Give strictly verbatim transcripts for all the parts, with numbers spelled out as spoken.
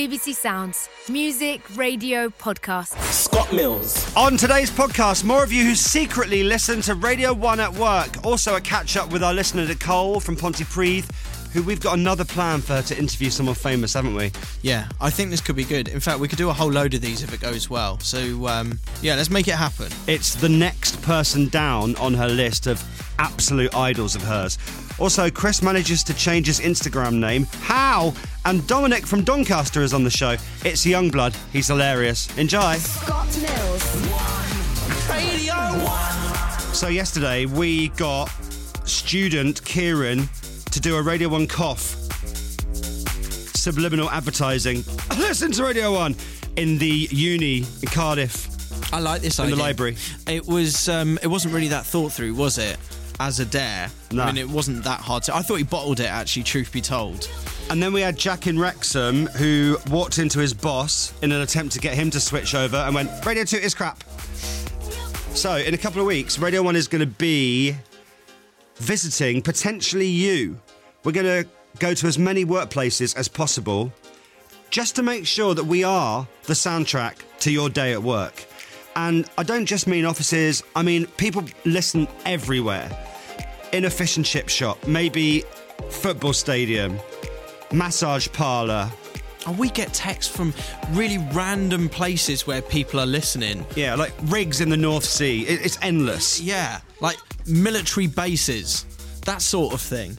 B B C Sounds. Music, radio, podcasts. Scott Mills. On today's podcast, more of you who secretly listen to Radio one at work. Also a catch-up with our listener Nicole from Pontypridd, who we've got another plan for her to interview someone famous, haven't we? Yeah, I think this could be good. In fact, we could do a whole load of these if it goes well. So, um, yeah, let's make it happen. It's the next person down on her list of absolute idols of hers. Also, Chris manages to change his Instagram name. How? And Dominic from Doncaster is on the show. It's Youngblood. He's hilarious. Enjoy. Scott Mills. Radio one. So yesterday, we got student Kieran to do a Radio one cough. Subliminal advertising. Listen to Radio one in the uni in Cardiff. I like this in idea. the library. It was. Um, it wasn't really that thought through, was it? As a dare. No. I mean, it wasn't that hard to... I thought he bottled it, actually, truth be told. And then we had Jack in Wrexham, who walked into his boss in an attempt to get him to switch over and went, Radio two is crap. So, in a couple of weeks, Radio one is going to be visiting, potentially you. We're going to go to as many workplaces as possible just to make sure that we are the soundtrack to your day at work. And I don't just mean offices, I mean people listen everywhere. In a fish and chip shop, maybe football stadium, massage parlour. Oh, we get texts from really random places where people are listening. Yeah, like rigs in the North Sea. It, it's endless. Yeah, like military bases, that sort of thing.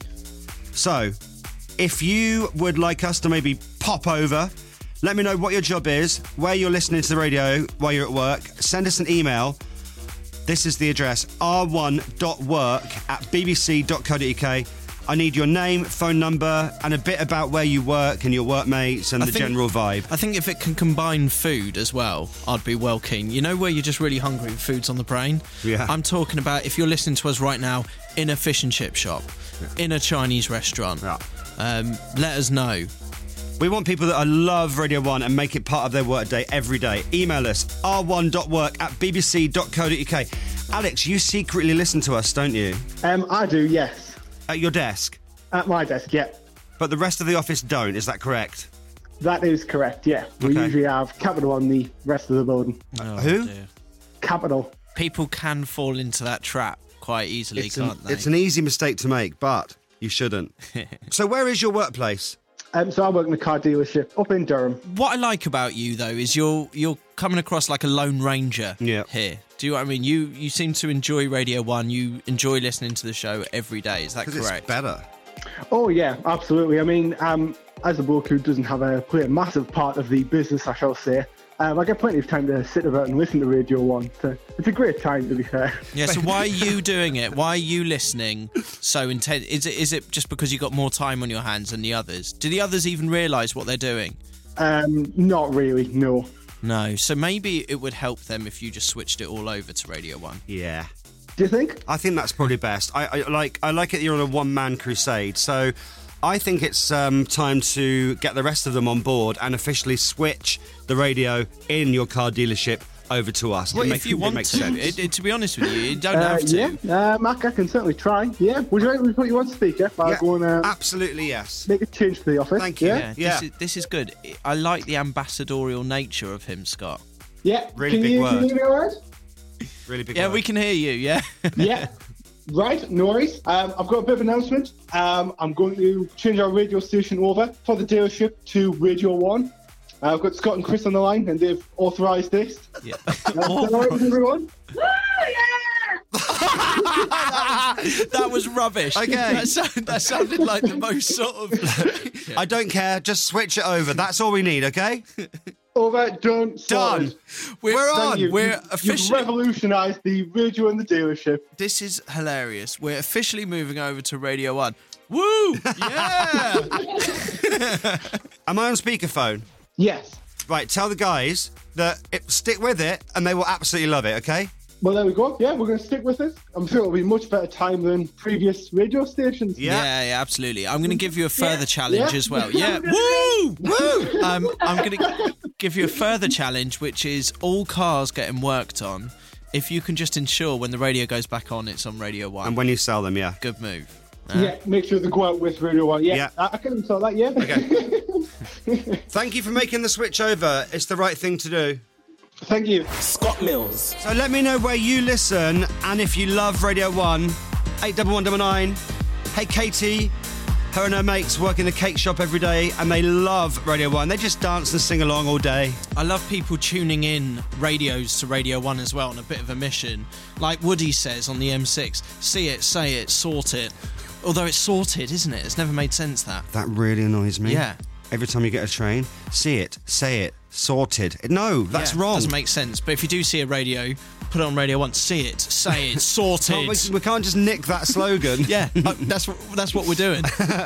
So, if you would like us to maybe pop over, let me know what your job is, where you're listening to the radio while you're at work. Send us an email. This is the address, r one dot work at b b c dot co dot u k. I need your name, phone number, and a bit about where you work and your workmates and I the think- general vibe. I think if it can combine food as well, I'd be well keen. You know where you're just really hungry and food's on the brain? Yeah. I'm talking about if you're listening to us right now in a fish and chip shop, in a Chinese restaurant. Yeah. Um, let us know. We want people that love Radio one and make it part of their workday every day. Email us, r one dot work at b b c dot co dot u k. Alex, you secretly listen to us, don't you? Um, I do, yes. At your desk. At my desk, yeah. But the rest of the office don't, is that correct? That is correct, yeah. We Okay. usually have Capital on the rest of the building. Oh, Who? dear. Capital. People can fall into that trap quite easily, It's an, can't they? it's an easy mistake to make, but you shouldn't. So where is your workplace? Um, so I work in a car dealership up in Durham. What I like about you, though, is you're you're coming across like a lone ranger Yeah. here. Do you know what I mean? You you seem to enjoy Radio one. You enjoy listening to the show every day. Is that Because correct? it's better. Oh, yeah, absolutely. I mean, um, as a bloke who doesn't have a, play a massive part of the business, I shall say, um, I get plenty of time to sit about and listen to Radio one. So it's a great time, to be fair. Yeah, so why are you doing it? Why are you listening so intense? Is it is it just because you got more time on your hands than the others? Do the others even realise what they're doing? Um, not really, no. No. So maybe it would help them if you just switched it all over to Radio one. Yeah. Do you think? I think that's probably best. I, I like I like it that you're on a one-man crusade. So I think it's um, time to get the rest of them on board and officially switch the radio in your car dealership over to us. Well, It if makes- you it want makes to, sense. it, it, to be honest with you, you don't Uh, have to. yeah, uh, Mac, I can certainly try. Yeah, would you like me to put you on speaker? I'll Yeah, go and uh, absolutely, yes. make a change to the office. Thank you. Yeah, Yeah, Yeah. This, is, this is good. I like the ambassadorial nature of him, Scott. yeah. Really can big you, word. Can you hear me all right? Really big Yeah, word. we can hear you, yeah. Yeah. Right, no worries. Um, I've got a bit of announcement. Um, I'm going to change our radio station over for the dealership to Radio one. Uh, I've got Scott and Chris on the line, and they've authorised this. yeah. Uh, is that all right with everyone? That was rubbish. Okay. That, sound, that sounded like the most sort of... I don't care. Just switch it over. That's all we need, okay? Over, done, sorted. Done. We're, We're Thank on. you. We're You've officially... revolutionised the radio and the dealership. This is hilarious. We're officially moving over to Radio one. Woo! Yeah! Am I on speakerphone? Yes. Right, tell the guys that it, stick with it and they will absolutely love it, okay? Well, there we go. Yeah, we're going to stick with it. I'm sure it'll be much better time than previous radio stations. Yeah. yeah, yeah, absolutely. I'm going to give you a further challenge Yeah. as well. Yeah. Woo! Woo! Um, I'm going to give you a further challenge, which is all cars getting worked on. If you can just ensure when the radio goes back on, it's on Radio one. And when you sell them, yeah. Good move. Yeah, make sure they go out with Radio one. Yeah, Yeah. I, I can install that, yeah. Okay. Thank you for making the switch over. It's the right thing to do. Thank you. Scott Mills. So let me know where you listen and if you love Radio one. eight one one nine nine. Hey, Katie. Her and her mates work in the cake shop every day and they love Radio one. They just dance and sing along all day. I love people tuning in radios to Radio one as well on a bit of a mission. Like Woody says on the M six, see it, say it, sort it. Although it's sorted, isn't it? It's never made sense, that. That really annoys me. Yeah. Every time you get a train, see it, say it, sorted. No, that's Yeah, wrong. Doesn't make sense. But if you do see a radio, put it on Radio one, see it, say it, sorted. Can't we, we can't just nick that slogan. Yeah, uh, that's what, that's what we're doing.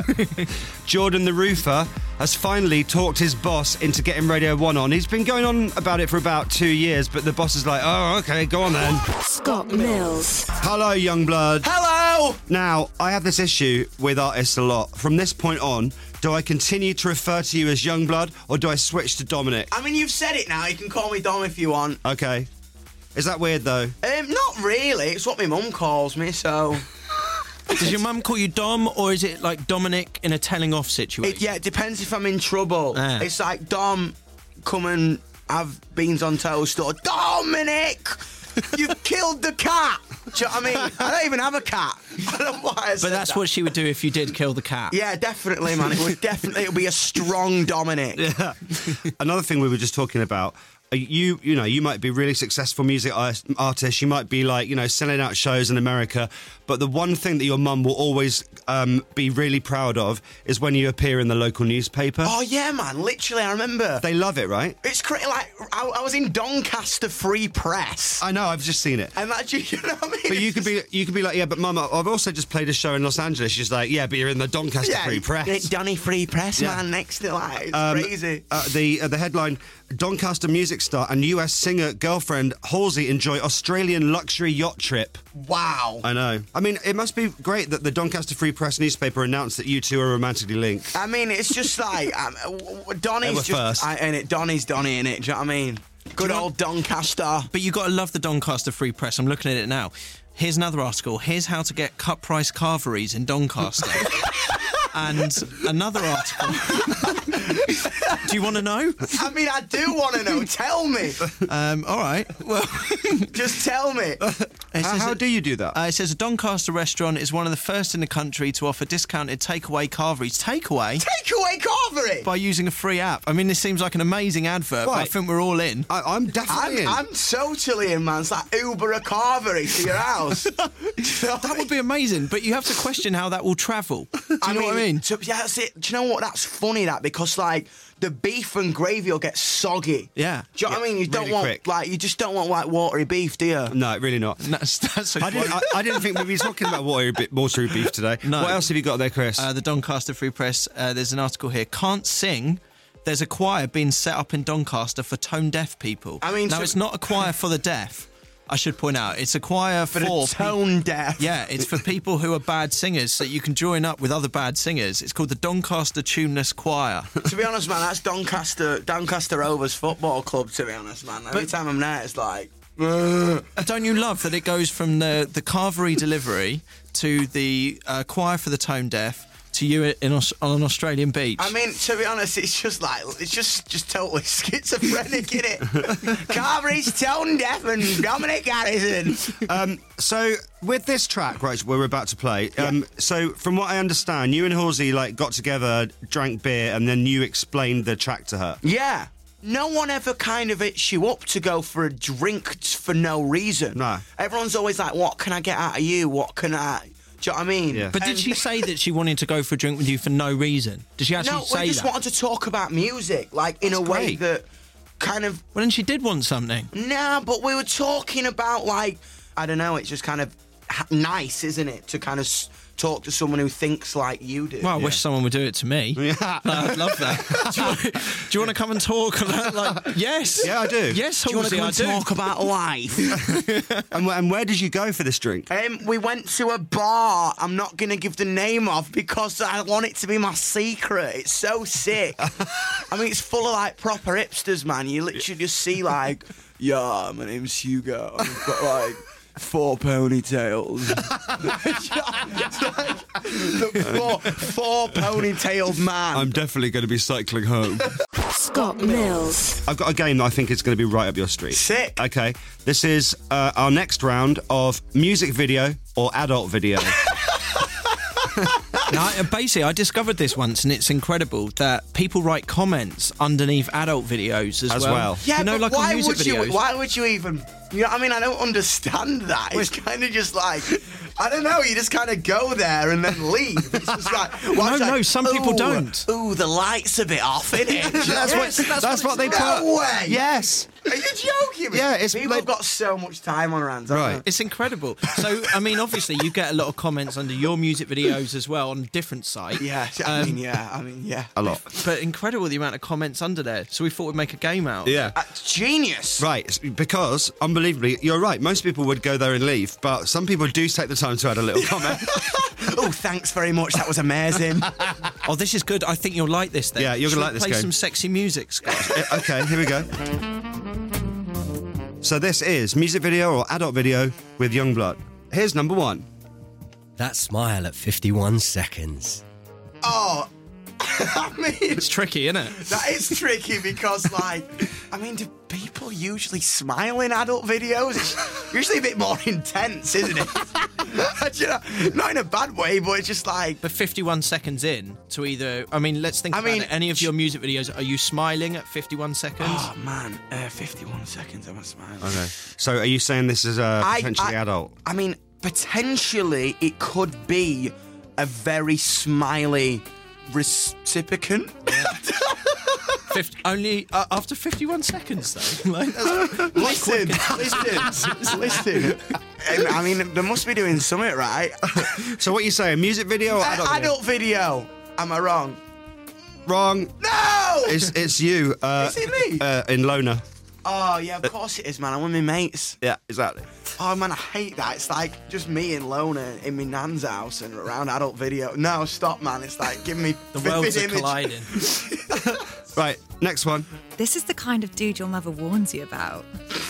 Jordan the Roofer has finally talked his boss into getting Radio one on. He's been going on about it for about two years, but the boss is like, oh, okay, go on then. Scott Mills. Hello, Youngblood. Hello! Now, I have this issue with artists a lot. From this point on, do I continue to refer to you as Youngblood or do I switch to Dominic? I mean, you've said it now. You can call me Dom if you want. Okay. Is that weird, though? Um, not really. It's what my mum calls me, so... Does your mum call you Dom, or is it like Dominic in a telling off situation? It, yeah, it depends if I'm in trouble. Ah. It's like, Dom, come and have beans on toast, or Dominic, you've killed the cat. Do you know what I mean? I don't even have a cat. I don't know why I said But that's that. what she would do if you did kill the cat. Yeah, definitely, man. It would definitely it would be a strong Dominic. Yeah. Another thing we were just talking about, uh, you you know, you might be a really successful music art- artist, you might be like, you know, selling out shows in America, but the one thing that your mum will always um, be really proud of is when you appear in the local newspaper. Oh, yeah, man. Literally, I remember. They love it, right? It's crazy. Like, I, I was in Doncaster Free Press. I know, I've just seen it. Imagine, you know what I mean? But you It's could be, you could be like, yeah, but Mum, I've also just played a show in Los Angeles. She's like, yeah, but you're in the Doncaster Yeah, Free Press. Donny Free Press, Yeah. man, next to like, it's Um, crazy. Uh, the uh, the headline: Doncaster music star and U S singer girlfriend Halsey enjoy Australian luxury yacht trip. Wow. I know. I mean, it must be great that the Doncaster Free Press newspaper announced that you two are romantically linked. I mean, it's just like, um, w- w- Donny's They were just, first. I, and it, Donny's Donny in it, do you know what I mean? Good you know- old Doncaster. But you got to love the Doncaster Free Press. I'm looking at it now. Here's another article. Here's how to get cut price carveries in Doncaster. And another article. Do you want to know? I mean, I do want to know. Tell me. Um, all right. Well, Just tell me. it How, says how that- do you do that? Uh, it says a Doncaster restaurant is one of the first in the country to offer discounted takeaway carveries. Takeaway? Take away carvery. By using a free app. I mean, this seems like an amazing advert, but I Right. think we're all in. I, I'm definitely I'm, in. I'm totally in, man. It's like Uber a carvery to your house. Do you know what I That would be amazing, but you have to question how that will travel. Do you know what I mean? So, yeah, that's it. Do you know what? That's funny, that, because, like, the beef and gravy will get soggy. Yeah. Do you know what I mean? You don't really want, quick. like, you just don't want, like, watery beef, do you? No, really not. That's, that's a I didn't. I, I didn't think we'd be talking about watery, bi- watery beef today. No. What else have you got there, Chris? Uh, the Doncaster Free Press, uh, there's an article here. Can't sing. There's a choir being set up in Doncaster for tone deaf people. I mean, now so- it's not a choir for the deaf. I should point out, it's a choir for, For the pe- tone deaf. Yeah, it's for people who are bad singers, so you can join up with other bad singers. It's called the Doncaster Tuneless Choir. To be honest, man, that's Doncaster Doncaster Rovers Football Club, to be honest, man. Every But- time I'm there, it's like... Don't you love that it goes from the the carvery delivery to the uh, choir for the tone deaf to you in Aus- on an Australian beach? I mean, to be honest, it's just like, it's just just totally schizophrenic, innit? Carvery's tone deaf and Dominic Harrison. Um, so with this track, right, we're about to play. Um, so from what I understand, you and Halsey like got together, drank beer, and then you explained the track to her. Yeah. No one ever kind of hits you up to go for a drink t- for no reason. No. Everyone's always like, what can I get out of you? What can I... Do you know what I mean? Yeah. But did And- she say that she wanted to go for a drink with you for no reason? Did she actually No, say we just that? wanted to talk about music, like, in That's a way great. that kind of... Well, then she did want something. Nah, but we were talking about, like, I don't know, it's just kind of ha- nice, isn't it, to kind of s- talk to someone who thinks like you do. Well, I wish someone would do it to me. Yeah. I'd love that. do, you want, do you want to come and talk about, like, yes? Yeah, I do. Yes, Do you want to Halsey, come I and do. talk about life? And, wh- and where did you go for this drink? um, we went to a bar. I'm not going to give the name of because I want it to be my secret. It's so sick. I mean, it's full of, like, proper hipsters, man. You literally just see, like, yeah, my name's Hugo. I've got, like... Four ponytails. It's like the four, four ponytailed man. I'm definitely going to be cycling home. Scott Mills. I've got a game that I think is going to be right up your street. Sick. Okay, this is uh, our next round of music video or adult video. Now, I- basically, I discovered this once, and it's incredible that people write comments underneath adult videos as, As well. well. Yeah, you know, but like why on music would videos. you? Why would you even? You know, I mean, I don't understand that. It's kind of just like, I don't know. You just kind of go there and then leave. It's just like, why No, it's no, like, some people "Ooh, don't." Ooh, the lights a bit off, innit? that's Yes, what, that's what they it's- put. No way. Yes. Are you joking me? Yeah, it's- people they- have got so much time on their hands. haven't Right. they? It's incredible. So, I mean, obviously, you get a lot of comments under your music videos as well on a different site. Yeah, I Um, mean, yeah, I mean, yeah. A lot. But incredible the amount of comments under there. So we thought we'd make a game out. Yeah. Uh, genius. Right, it's because, unbelievably, you're right, most people would go there and leave, but some people do take the time to add a little comment. Oh, thanks very much. That was amazing. Oh, this is good. I think you'll like this then. Yeah, you're Should gonna we like this play game. some sexy music, Scott. Yeah, okay, here we go. So this is music video or adult video with Youngblood. Here's number one. That smile at fifty-one seconds. Oh, I mean, It's tricky, isn't it? that is tricky because, like, I mean, do people usually smile in adult videos? It's usually a bit more intense, isn't it? Do you know, not in a bad way, but it's just like, But fifty-one seconds in to either... I mean, let's think I about mean, it. Any of your music videos, are you smiling at fifty-one seconds? oh man, uh, fifty-one seconds. I want to smile. Okay. So are you saying this is uh, I- potentially I- adult? I mean, potentially it could be a very smiley recipient. Fifty, only uh, after fifty-one seconds, though. Like, that's- Listen, listen, listen. Um, I mean, they must be doing something right. So what are you saying, music video or Uh, adult video? adult video. Am I wrong? Wrong. No! It's, it's you. Uh, Is it me? Uh, in Lona. Oh, yeah, of course it is, man. I'm with my mates. Yeah, exactly. Oh, man, I hate that. It's like just me and Lona in my nan's house and around adult video. No, stop, man. It's like, give me the vivid worlds are image. colliding. Right, next one. This is the kind of dude your mother warns you about.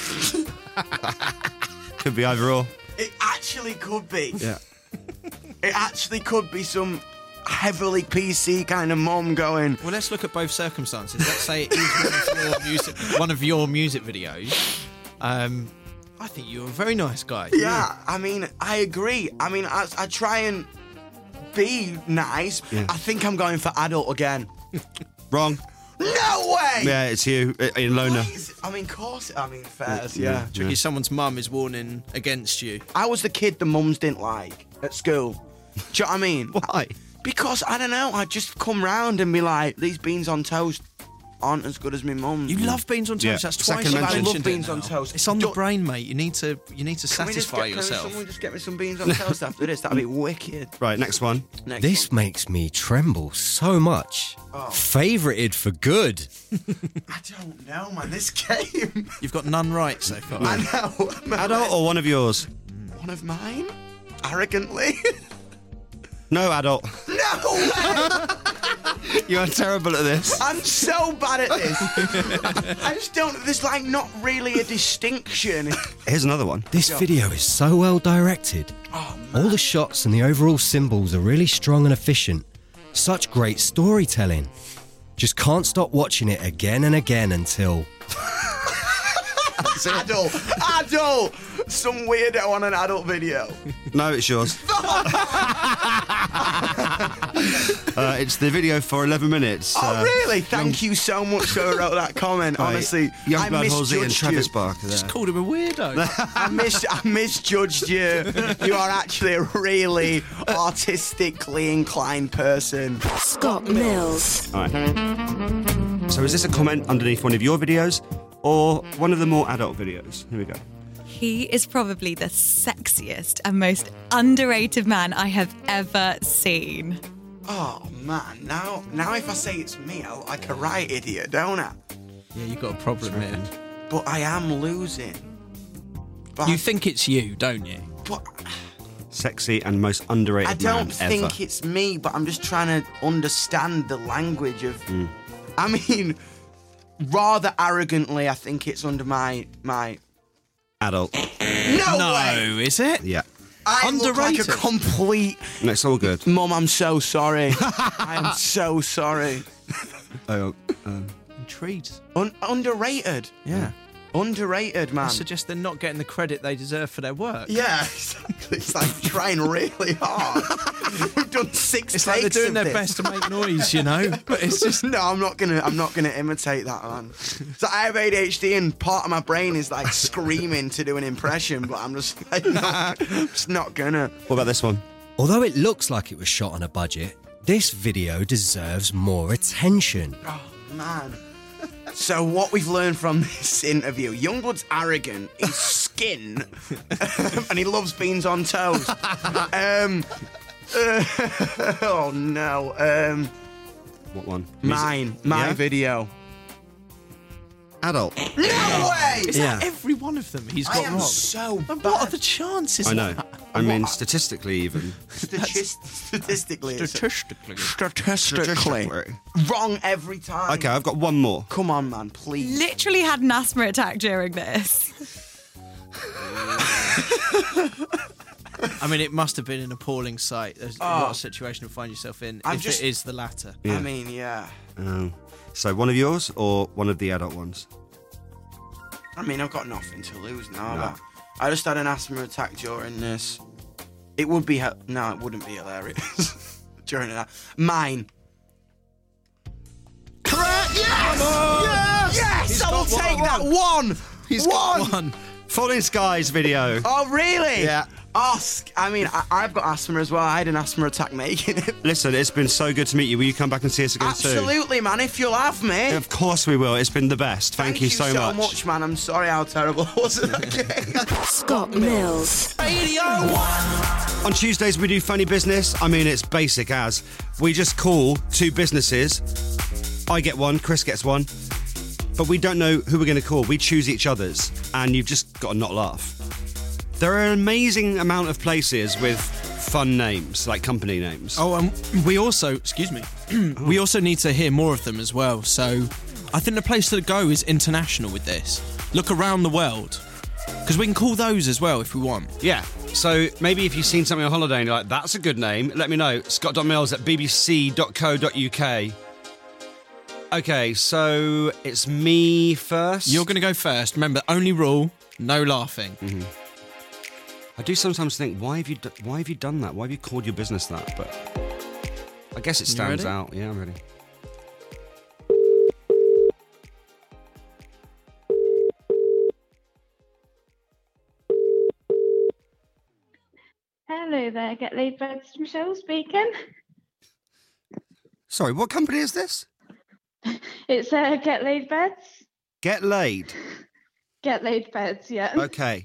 Could be either or. It actually could be. Yeah. It actually could be some heavily P C kind of mum going, Well, let's look at both circumstances. Let's say it is one of your music, one of your music videos. Um, I think you're a very nice guy. yeah, I mean, I agree. I mean, I, I try and be nice. Yeah. I think I'm going for adult again. Wrong. No way! Yeah, it's you uh, in Lona. Please. I mean, of course, I mean, fairs, yeah. Tricky, someone's mum is warning against you. I was the kid the mums didn't like at school. Do you know what I mean? Why? Because, I don't know, I'd just come round and be like, these beans on toast aren't as good as my mum's. You love beans on toast. Yeah, That's second twice you've mention. I love mentioned it beans on now. toast. It's on the Don't- brain, mate. You need to you need to Can we just satisfy get, yourself. Can someone just get me some beans on toast after this? That'd be wicked. Right, next one. Next This one. makes me tremble so much. Favorited for good. I don't know, man. This game. You've got none right so far. I know. Adult or one of yours? One of mine? Arrogantly? No, adult. No! You are terrible at this. I'm so bad at this. I just don't. There's like not really a distinction. Here's another one. This video is so well directed. All the shots and the overall symbols are really strong and efficient. Such great storytelling. Just can't stop watching it again and again until... Adult. Adult. Some weirdo on an adult video. No, it's yours. uh, it's the video for eleven minutes. Oh, uh, really? Thank you so much for who wrote that comment. by Honestly, I Youngblood, Halsey and misjudged Travis you. Barker there. Just called him a weirdo. I, mis- I misjudged you. You are actually a really artistically inclined person. Scott Mills. All right. So is this a comment underneath one of your videos or one of the more adult videos? Here we go. He is probably the sexiest and most underrated man I have ever seen. Oh man, now now if I say it's me, I look like a right idiot, don't I? Yeah, you've got a problem here. But I am losing. But You I, think it's you, don't you? but Sexy and most underrated I don't man think ever. it's me, but I'm just trying to understand the language of. I mean, rather arrogantly, I think it's under my my. Adult. No, No, way! is it? Yeah. I look like a Underrated. complete. No, it's all good. Mum, I'm so sorry. I am so sorry. Oh, um, trees. Un- underrated. Yeah. Underrated, man. I suggest they're not getting the credit they deserve for their work. Yeah, exactly. It's like trying really hard. We've done six It's takes like they're doing of their this. best to make noise, you know. But it's just no, I'm not gonna. I'm not gonna imitate that, man. So I have A D H D, and part of my brain is like screaming to do an impression, but I'm just like, not, just not gonna. What about this one? Although it looks like it was shot on a budget, this video deserves more attention. Oh man. So what we've learned from this interview, Youngwood's arrogant, he's skin, and he loves beans on toast. Um, uh, oh no. Um, What one? mine, my Yeah? video. Adult. No way! is Yeah. that every one of them he's I got am wrong? so And bad. what are the chances? I of know. that? I mean, statistically, even. Statist- statistically, it's- Statistically. statistically, wrong every time. Okay, I've got one more. Come on, man, please. Literally had an asthma attack during this. I mean, it must have been an appalling sight. There's Oh. what a situation to find yourself in I'm if just- it is the latter. Yeah. I mean, yeah. Oh. So one of yours or one of the adult ones? I mean, I've got nothing to lose now. No. But I just had an asthma attack during this. It would be he- no, it wouldn't be hilarious during that. Mine. Correct. Yes. Yes. Yes. He's I will got take one. that one. He's one. got one. Falling Skies video. Oh really? Yeah. Oh, sk- I mean, I- I've got asthma as well. I had an asthma attack making it. Listen, it's been so good to meet you. Will you come back and see us again soon? Absolutely, man. If you'll have me. Of course we will. It's been the best. Thank, you so, so much. man. I'm sorry how terrible I was at that game. Scott Mills. Radio one. On Tuesdays, we do funny business. I mean, it's basic as we just call two businesses. I get one, Chris gets one. But we don't know who we're going to call. We choose each other's. And you've just got to not laugh. There are an amazing amount of places with fun names, like company names. Oh, and we also, excuse me, we also need to hear more of them as well. So I think the place to go is international with this. Look around the world. Because we can call those as well if we want. Yeah. So maybe if you've seen something on holiday and you're like, that's a good name, let me know. Scott dot mills at b b c dot co dot u k. Okay, so it's me first. You're going to go first. Remember, only rule, no laughing. Mm-hmm. I do sometimes think, why have you do- why have you done that? Why have you called your business that? But I guess it You stands ready? out. Yeah, I'm ready. Hello there, Get Laid Beds, Michelle speaking. Sorry, what company is this? It's uh, Get Laid Beds. Get Laid. Get Laid Beds, yeah. Okay.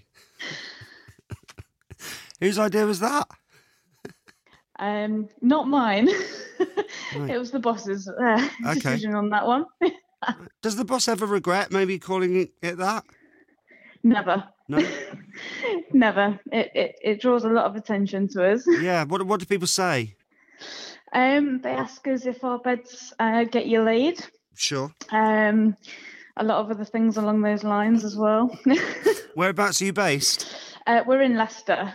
Whose idea was that? Um, not mine. It was the boss's uh, Okay. decision on that one. Does the boss ever regret maybe calling it, it that? Never. No. Never. It, it it draws a lot of attention to us. Yeah. What What do people say? Um, they ask us if our beds uh, get you laid. Sure. Um, a lot of other things along those lines as well. Whereabouts are you based? uh, we're in Leicester.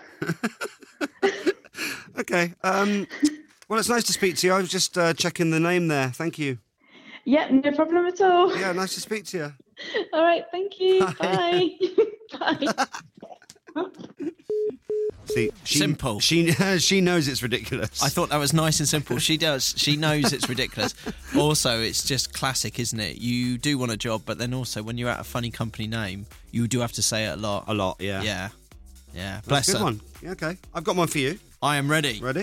Okay. Um. Well, it's nice to speak to you. I was just uh, checking the name there. Thank you. Yeah, no problem at all. Yeah, nice to speak to you. All right, thank you. Bye. Bye. Bye. See, she, Simple. She she knows it's ridiculous. I thought that was nice and simple. She does. She knows it's ridiculous. Also, it's just classic, isn't it? You do want a job, but then also when you're at a funny company name, you do have to say it a lot. a lot. Yeah. Yeah. Yeah. That's Bless a good her. one. Yeah, okay. I've got one for you. I am ready. Ready?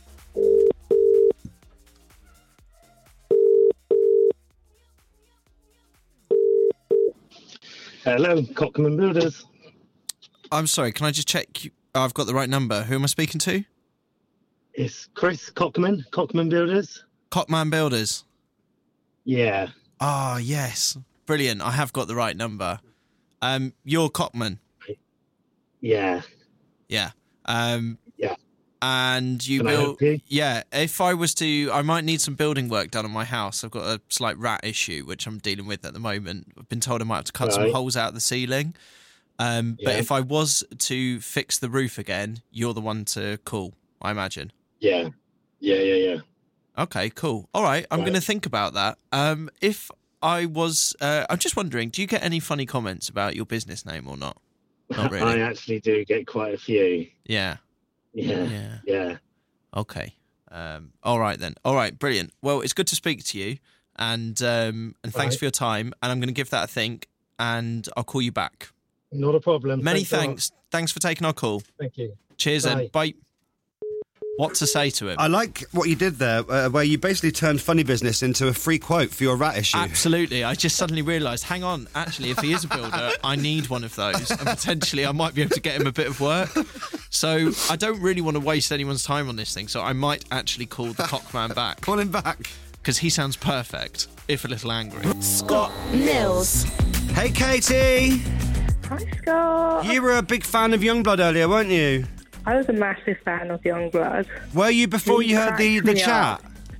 Hello, Cockman Builders. I'm sorry, can I just check you- I've got the right number? Who am I speaking to? It's Chris Cockman, Cockman Builders. Cockman Builders. Yeah, Ah, yes. Brilliant. I have got the right number. Um, you're Cockman. yeah, Yeah. Um, yeah. and you Can I build. help you? Yeah. If I was to, I might need some building work done on my house. I've got a slight rat issue, which I'm dealing with at the moment. I've been told I might have to cut some Right. holes out of the ceiling. Um, but Yeah. if I was to fix the roof again, you're the one to call, I imagine. Yeah, yeah, yeah, yeah. Okay, cool. All right, I'm Right. going to think about that. Um, if I was. Uh, I'm just wondering, do you get any funny comments about your business name or not? Not really. I actually do get quite a few. Yeah. Yeah. Yeah. Yeah. Okay. Um, all right then. All right. Brilliant. Well, it's good to speak to you, and um, and thanks Right. for your time. And I'm going to give that a think, and I'll call you back. Not a problem. Many Thanks a lot. thanks. Thanks for taking our call. Thank you. Cheers Bye. and bye. What to say to him? I like what you did there, uh, where you basically turned funny business into a free quote for your rat issue. Absolutely. I just suddenly realised, hang on, actually, if he is a builder, I need one of those. And potentially I might be able to get him a bit of work. So I don't really want to waste anyone's time on this thing. So I might actually call the Cockman back. Call him back. Because he sounds perfect, if a little angry. Scott Mills. Hey, Katie. Hi, Scott. You were a big fan of Youngblood earlier, weren't you? I was a massive fan of Youngblood. Were you before He you heard the, cracked the me chat? up.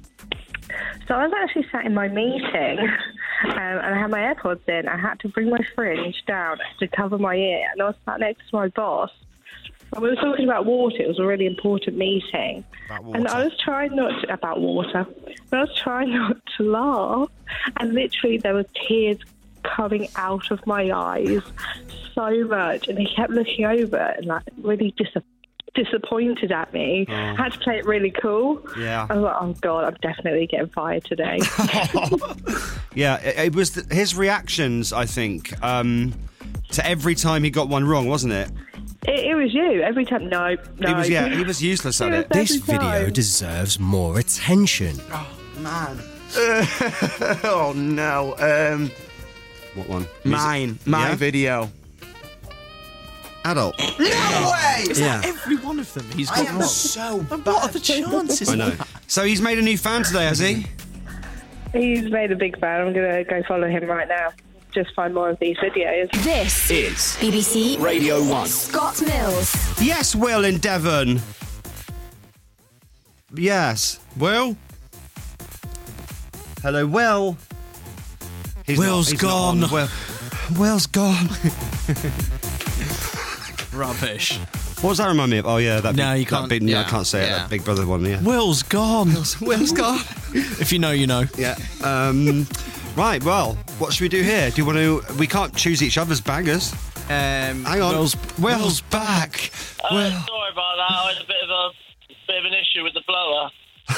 So I was actually sat in my meeting um, and I had my AirPods in. I had to bring my fringe down to cover my ear, and I was sat next to my boss. And we were talking about water. It was a really important meeting. About And I was trying not to, about water. And I was trying not to laugh. And literally there were tears coming out of my eyes so much. And he kept looking over and like really disappointed. disappointed at me. Oh. I had to play it really cool. Yeah. I was like, oh God, I'm definitely getting fired today. Yeah, it, it was th- his reactions, I think, um, to every time he got one wrong, wasn't it? it, it was you. Every time, no, no. He was, yeah, he was useless at it. This video deserves more attention. Man. oh no. Um, what one? Mine. My Yeah? video. Adult. No way! Is Yeah. that every one of them he's I got am wrong? so And what are the chances? I know. So he's made a new fan today, has he? He's made a big fan. I'm going to go follow him right now. Just find more of these videos. This Is B B C Radio one. Scott Mills. Yes, Will in Devon. Yes. Will? Hello, Will. He's Will's not- he's not on. gone. Will. Will's gone. Rubbish. What does that remind me of? Oh, yeah. That No, big, you can't- That big, no, I yeah, can't say it. yeah. That Big Brother one, yeah. Will's gone. Will's gone. If you know, you know. Yeah. Um, right, well, what should we do here? Do you want to... We can't choose each other's bangers. Um, Hang on. Will's, Will's back. Uh, Will. Sorry about that. I had a bit of a bit of an issue with the blower.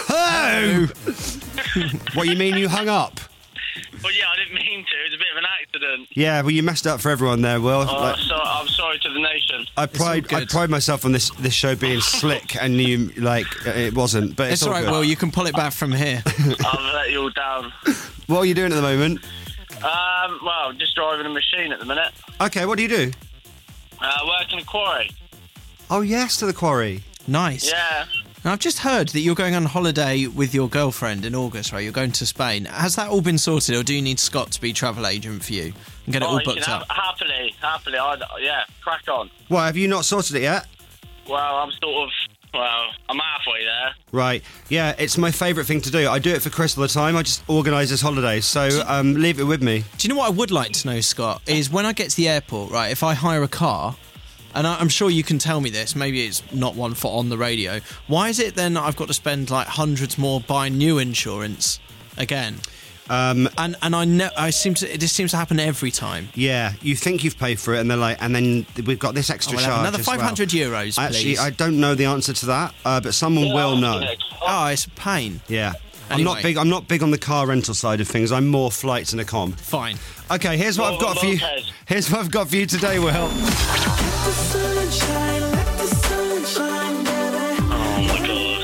Oh! What, you mean you hung up? Well, yeah, I didn't mean to. It was a bit of an accident. Yeah, well, you messed up for everyone there, Will. Oh, Like, so, I'm sorry to the nation. I pride, I good. pride myself on this this show being slick, and you like it wasn't. But it's, It's all right, good. Will. You can pull it back from here. I've let you all down. What are you doing at the moment? Um, well, just driving a machine at the minute. Okay, what do you do? Uh, working a quarry. Oh yes, to the quarry. Nice. Yeah. Now, I've just heard that you're going on holiday with your girlfriend in August, right? You're going to Spain. Has that all been sorted, or do you need Scott to be travel agent for you and get it oh, all you booked can up? have, happily, happily. I, yeah, crack on. Why have you not sorted it yet? Well, I'm sort of, well, I'm halfway there. Right. Yeah, it's my favourite thing to do. I do it for Chris all the time. I just organise his holidays. So um, leave it with me. Do you know what I would like to know, Scott, is when I get to the airport, right, if I hire a car, and I- I'm sure you can tell me this, maybe it's not one for on the radio, why is it then that I've got to spend like hundreds more buying new insurance again? Um, and and I know I seem to this seems to happen every time. Yeah, you think you've paid for it, and they're like, and then we've got this extra Oh, we'll have charge. another as well. five hundred euros, Actually, please. I don't know the answer to that, uh, but someone will know. Oh, it's a pain. Yeah. I'm Anyway. not big. I'm not big on the car rental side of things. I'm more flights and a com. Fine. Okay, here's what I've got for you. Here's what I've got for you today, Will. Oh my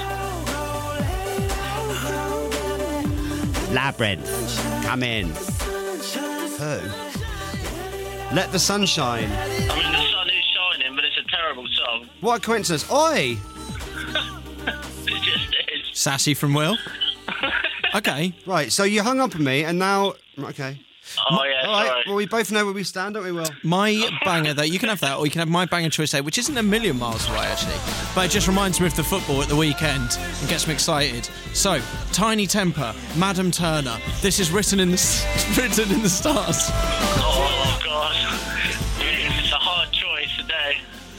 god. Labyrinth, come in. Who? Let the sun shine. I mean, the sun is shining, but it's a terrible song. What a coincidence! Oi! It just is. Sassy from Will. Okay. Right, so you hung up on me, and now okay. Oh yeah, All right. sorry. Well, we both know where we stand, don't we, Will? My banger, though, you can have that, or you can have my banger choice A, which isn't a million miles away, actually. But it just reminds me of the football at the weekend and gets me excited. So, Tiny Temper, Madam Turner. This is written in the s- written in the stars. Oh god. It's a hard choice today.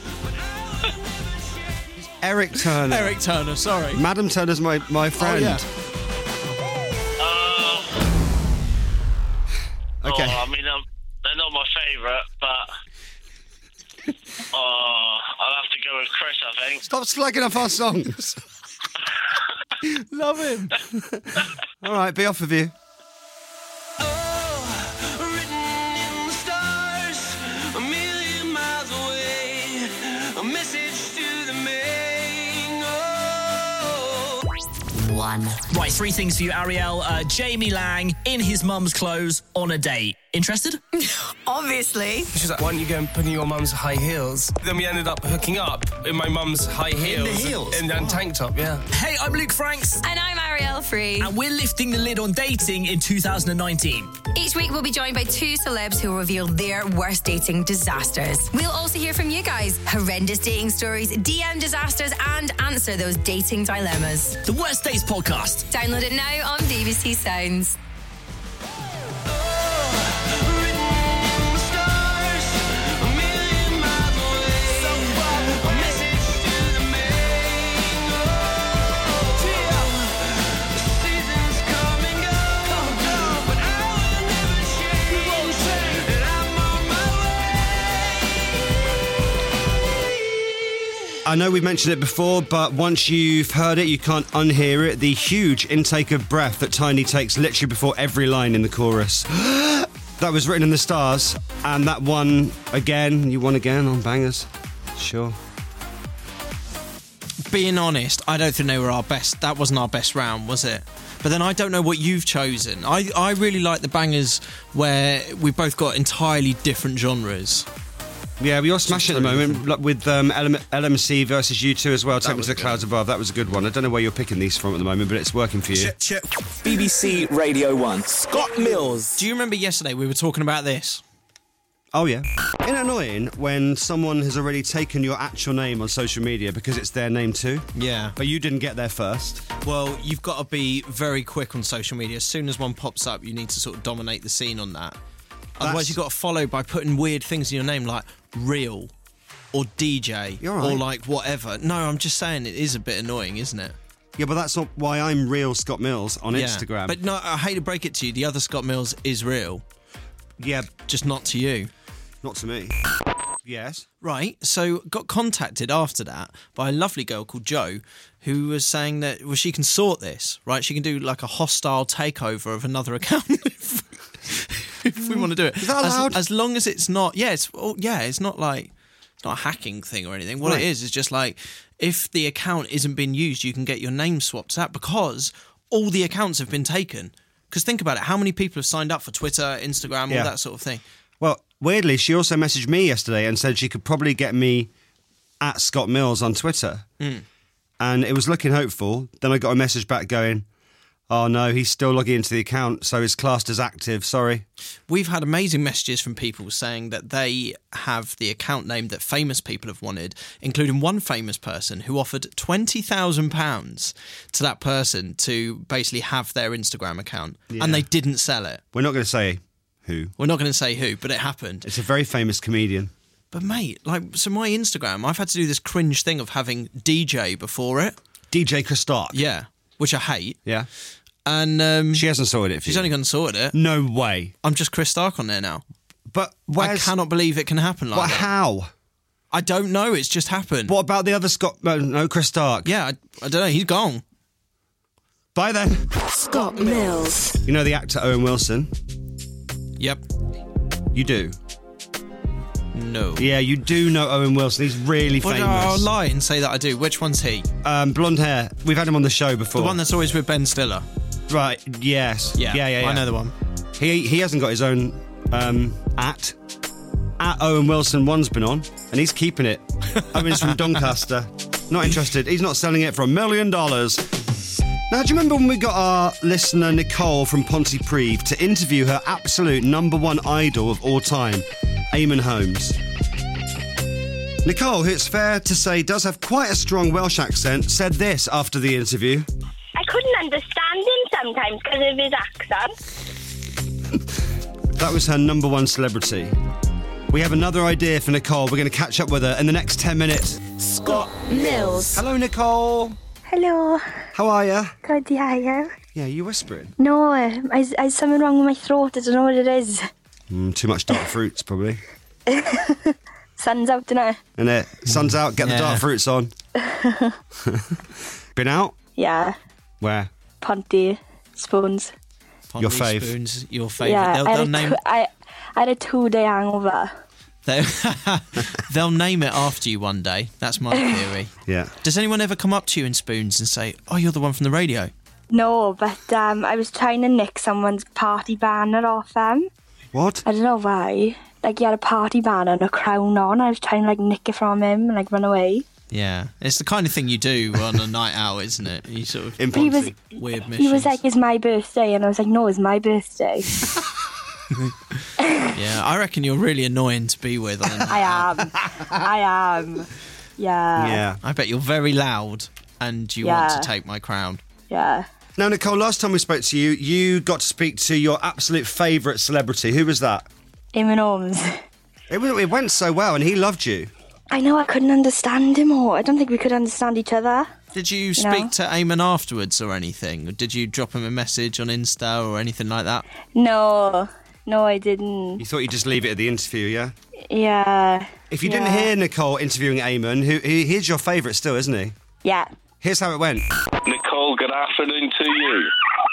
Eric Turner. Eric Turner, sorry. Madam Turner's my my friend. Oh, yeah. Uh, Okay. Oh, I mean, um, they're not my favourite, but oh, I'll have to go with Chris, I think. Stop slagging off our songs. Love him. All right, be off with you. One. Right, three things for you, Ariel. Uh, Jamie Lang in his mum's clothes on a date. Interested? Obviously. She's like, why don't you go and put in your mum's high heels? Then we ended up hooking up in my mum's high heels. In the heels? And, and tank top, yeah. Hey, I'm Luke Franks. And I'm Ariel Free. And we're lifting the lid on dating in two thousand nineteen. Each week we'll be joined by two celebs who will reveal their worst dating disasters. We'll also hear from you guys. Horrendous dating stories, D M disasters, and answer those dating dilemmas. The Worst Dates Podcast. Download it now on B B C Sounds. I know we've mentioned it before, but once you've heard it, you can't unhear it. The huge intake of breath that Tiny takes literally before every line in the chorus. That was written in the stars, and that won again. You won again on Bangers. Sure. Being honest, I don't think they were our best. That wasn't our best round, was it? But then I don't know what you've chosen. I, I really like the Bangers where we've both got entirely different genres. Yeah, we all smash it at the moment like with um, L M C versus U two as well. Take Me to the Clouds Above. That was a good one. I don't know where you're picking these from at the moment, but it's working for you. Check, check. B B C Radio one. Scott Mills. Do you remember yesterday we were talking about this? Oh, yeah. Isn't it annoying when someone has already taken your actual name on social media because it's their name too? Yeah. But you didn't get there first. Well, you've got to be very quick on social media. As soon as one pops up, you need to sort of dominate the scene on that. Otherwise, you've got to follow by putting weird things in your name like Real or D J You're right. or like whatever. No, I'm just saying it is a bit annoying, isn't it? Yeah, but that's not why I'm Real Scott Mills on Yeah. Instagram. But no, I hate to break it to you, the other Scott Mills is real. Yeah. Just not to you. Not to me. Yes. Right, so got contacted after that by a lovely girl called Jo who was saying that, well, she can sort this, right? She can do like a hostile takeover of another account if, if we want to do it. Is that allowed? As, as long as it's not, yeah, it's, oh, yeah, it's not like, it's not a hacking thing or anything. What Right. it is is just like, if the account isn't being used, you can get your name swapped out because all the accounts have been taken. Because think about it, how many people have signed up for Twitter, Instagram, Yeah. all that sort of thing? Well, weirdly, she also messaged me yesterday and said she could probably get me at Scott Mills on Twitter. Mm. And it was looking hopeful. Then I got a message back going, oh no, he's still logging into the account, so he's classed as active, sorry. We've had amazing messages from people saying that they have the account name that famous people have wanted, including one famous person who offered twenty thousand pounds to that person to basically have their Instagram account, Yeah. and they didn't sell it. We're not going to say who. We're not going to say who, but it happened. It's a very famous comedian. But mate, like, so my Instagram, I've had to do this cringe thing of having D J before it. D J Christark. Yeah, which I hate. Yeah. And um, she hasn't sorted it for She's you. only going to sort it. No way. I'm just Chris Stark on there now. But I where's... cannot believe it can happen like What, that. how? I don't know. It's just happened. What about the other Scott... No, no Chris Stark. Yeah, I, I don't know. He's gone. Bye then. Scott Mills. You know the actor Owen Wilson? Yep. You do? No. Yeah, you do know Owen Wilson. He's really Well, famous. no, I'll lie and say that I do. Which one's he? Um, blonde hair. We've had him on the show before. The one that's always with Ben Stiller. Right, yes. Yeah, yeah, yeah. yeah. I know the one. He he hasn't got his own um, at. At Owen Wilson one's been on, and he's keeping it. Owen's from Doncaster. Not interested. He's not selling it for a million dollars. Now, do you remember when we got our listener Nicole from Pontypridd to interview her absolute number one idol of all time, Eamon Holmes? Nicole, who it's fair to say does have quite a strong Welsh accent, said this after the interview. I couldn't understand him sometimes because of his accent. That was her number one celebrity. We have another idea for Nicole. We're going to catch up with her in the next ten minutes. Scott Mills. Hello, Nicole. Hello. How are you? Good, yeah, you? Yeah, you whispering? No, I, I, something wrong with my throat. I don't know what it is. Mm, too much dark fruits, probably. Sun's out tonight. And it sun's out. Get Yeah. the dark fruits on. Been out? Yeah, Where? Ponty, Spoons. Ponty fave. Spoons, your favourite. Yeah, they'll, I, had they'll a name. two, I, I had a two-day hangover. They'll, they'll name it after you one day. That's my theory. Yeah. Does anyone ever come up to you in Spoons and say, "Oh, you're the one from the radio"? No, but um, I was trying to nick someone's party banner off them. What? I don't know why. Like, he had a party banner and a crown on. I was trying to, like, nick it from him and, like, run away. Yeah, it's the kind of thing you do on a night out, isn't it? You sort of He was, weird missions. he was like, it's my birthday. And I was like, no, it's my birthday. Yeah, I reckon you're really annoying to be with on a night I out. am. I am. Yeah. Yeah. I bet you're very loud and you Yeah. want to take my crown. Yeah. Now, Nicole, last time we spoke to you, you got to speak to your absolute favourite celebrity. Who was that? Eamon Holmes. It, w- it went so well, and he loved you. I know, I couldn't understand him, or I don't think we could understand each other. Did you You speak know? to Eamon afterwards or anything? Or did you drop him a message on Insta or anything like that? No. No, I didn't. You thought you'd just leave it at the interview, yeah? Yeah. If you yeah. didn't hear Nicole interviewing Eamon, who, he, he's your favourite still, isn't he? Yeah. Here's how it went. Nicole, good afternoon to you.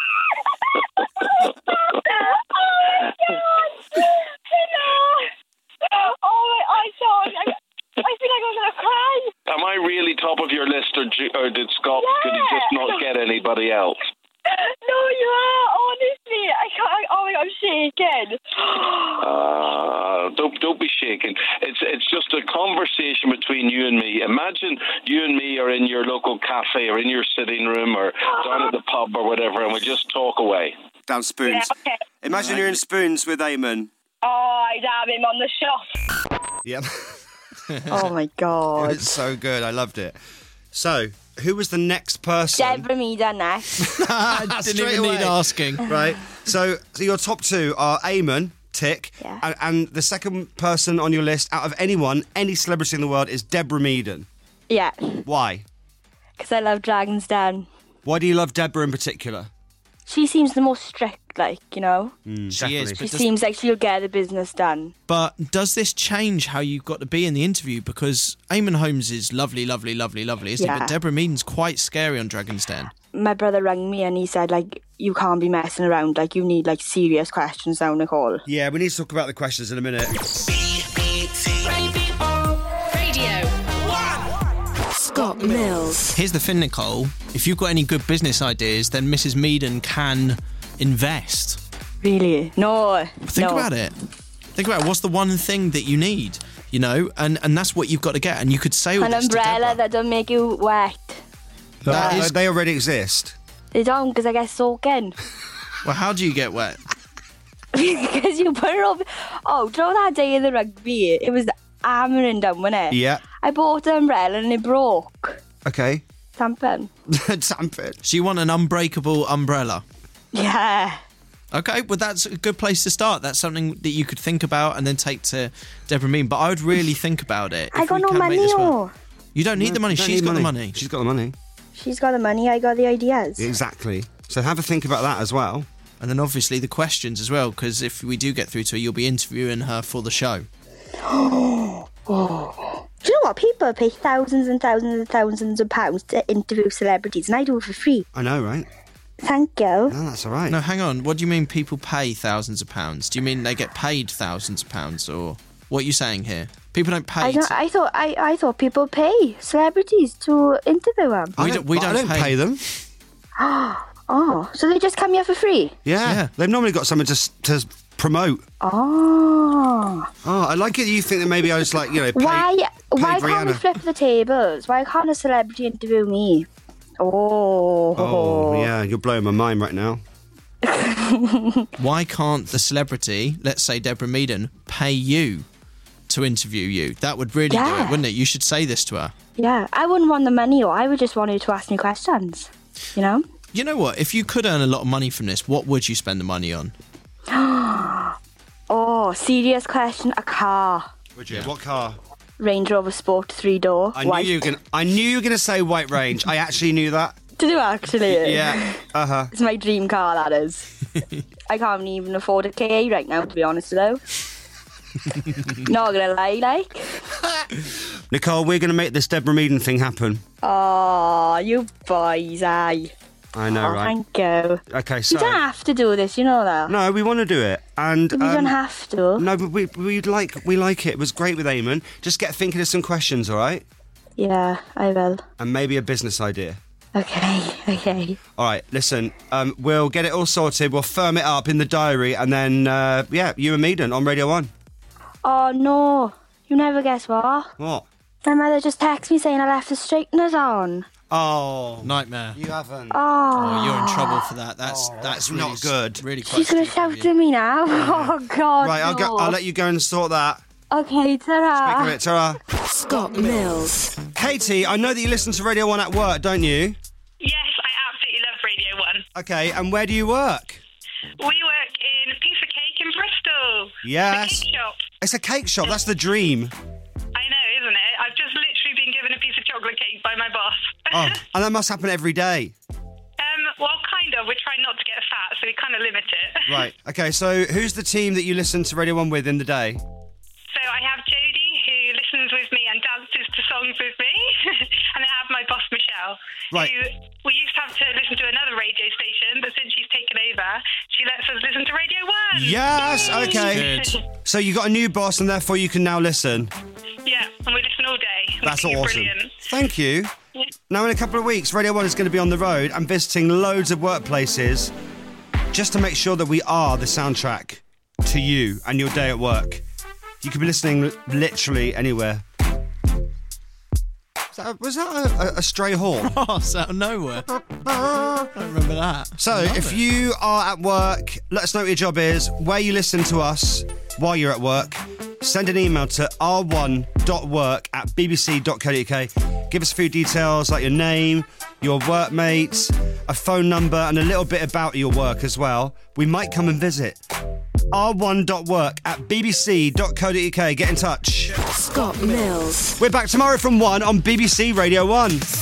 Oh my, I sorry. I, I feel like I'm gonna cry. Am I really top of your list, or, ju- or did Scott, Yeah. could he just not get anybody else? No, you are. Honestly, I can't. Oh my God, I'm shaking. Uh, don't don't be shaking. It's it's just a conversation between you and me. Imagine you and me are in your local cafe or in your sitting room or down at the pub or whatever, and we just talk away. Down Spoons. Yeah, okay. Imagine you're in Spoons with Eamon. Oh, I'd have him on the shop. Yep. Oh my God. It's so good. I loved it. So, who was the next person? Deborah Meader next. Didn't Straight even away. need asking. Right. So, so your top two are Eamon, tick, Yeah. and, and the second person on your list out of anyone, any celebrity in the world, is Deborah Meaden. Yeah. Why? Because I love Dragon's Den. Why do you love Deborah in particular? She seems the most strict, like, you know? Mm, She is, She but does, seems like she'll get the business done. but does this change how you've got to be in the interview? Because Eamon Holmes is lovely, lovely, lovely, lovely, isn't he? Yeah. But Deborah Meaden's quite scary on Dragon's Den. My brother rang me and he said, like, you can't be messing around. Like, you need, like, serious questions now, Nicole. Yeah, we need to talk about the questions in a minute. Radio Scott Mills. Here's the thing, Nicole. If you've got any good business ideas, then Missus Meaden can invest. Really? No. Think no. about it. Think about it. What's the one thing that you need? You know, and, and that's what you've got to get. And you could say all An this to umbrella Deborah. that don't make you wet. That Uh, is- they already exist. They don't, because I get soaking. Well, how do you get wet? Because you put it over. Oh, do you know that day in the rugby? It was hammering down, wasn't it? Yeah. I bought an umbrella and it broke. Okay. Something. Something. So you want an unbreakable umbrella? Yeah. Okay, well, that's a good place to start. That's something that you could think about and then take to Deborah Meaden. But I would really think about it. I if got we no can make money, this work. oh. You don't need No, the money. you don't She's need got the money. She's got the money. She's got the money, I got the ideas. Exactly. So have a think about that as well. And then obviously the questions as well, because if we do get through to her, you'll be interviewing her for the show. Oh. Do you know what? People pay thousands and thousands and thousands of pounds to interview celebrities, and I do it for free. I know, right? Thank you. No, that's all right. No, hang on. What do you mean people pay thousands of pounds? Do you mean they get paid thousands of pounds, or what are you saying here? People don't pay. I, don't, to- I thought I, I thought people pay celebrities to interview them. we don't. We But I don't don't pay. pay them. Oh, so they just come here for free? Yeah. Yeah. They've normally got something to s- to promote. Oh. Oh, I like it. You think that maybe I was like, you know, pay, Why? Why paid can't we Rihanna. flip the tables? Why can't a celebrity interview me? Oh. Oh, yeah, you're blowing my mind right now. Why can't the celebrity, let's say Deborah Meaden, pay you to interview you? That would really do Yeah. it, wouldn't it? You should say this to her. Yeah, I wouldn't want the money, or I would just want you to ask me questions. You know? You know what? If you could earn a lot of money from this, what would you spend the money on? Oh, serious question. A car. Would you? What car? Range Rover Sport three door. I white. knew you were gonna. I knew you were gonna say White Range. I actually knew that. to do, actually. Yeah. Uh huh. It's my dream car, that is. I can't even afford a K A right now, to be honest, though. Not gonna lie, like. Nicole, we're going to make this Deborah Meaden thing happen. Oh, you boys, aye. I know, oh, right? Thank you. Okay, so... You don't have to do this, you know that. No, we want to do it. And We um, don't have to. No, but we, we like we like it. It was great with Eamon. Just get thinking of some questions, all right? Yeah, I will. And maybe a business idea. Okay, okay. All right, listen, um, we'll get it all sorted. We'll firm it up in the diary. And then, uh, yeah, you and Meaden on Radio one. Oh, no. You never guess what? What? My mother just texted me saying I left the straighteners on. Oh. Nightmare. You haven't. Oh. Oh, you're in trouble for that. That's Oh, that's that's really not good. Really quite She's going to stupid of shout you. at me now. Oh, God, Right, I'll, go, no. I'll let you go and sort that. Okay, ta-ra. Speak of it, ta-ra. Scott Mills. Katie, I know that you listen to Radio one at work, don't you? Yes, I absolutely love Radio one. Okay, and where do you work? We work in Piece of Cake in Bristol. Yes. The cake shop. It's a cake shop. That's the dream. I know, isn't it? I've just literally been given a piece of chocolate cake by my boss. Oh, and that must happen every day. Um, well, kind of. We're trying not to get fat, so we kind of limit it. Right. Okay, so who's the team that you listen to Radio one with in the day? So I have Jodie, who listens with me and dances to songs with me. And I have my boss, Michelle, Right. who we used to have to listen to another radio station, but since she's taken over, she lets us listen to Radio one. Yes, Yay! okay. So you got a new boss and therefore you can now listen. Yeah, and we listen all day. We That's think you're awesome. Brilliant. Thank you. Yeah. Now, in a couple of weeks, Radio one is going to be on the road and visiting loads of workplaces just to make sure that we are the soundtrack to you and your day at work. You could be listening li- literally anywhere. Was that, was that a, a, a stray horn? Oh, it's out of nowhere. I don't remember that. So, Love if it. you are at work, let us know what your job is, where you listen to us while you're at work. Send an email to r one dot work at b b c dot co dot u k. Give us a few details like your name, your workmates, a phone number, and a little bit about your work as well. We might come and visit. r one dot work at b b c dot co dot u k. Get in touch. Scott Mills. We're back tomorrow from one on B B C Radio one.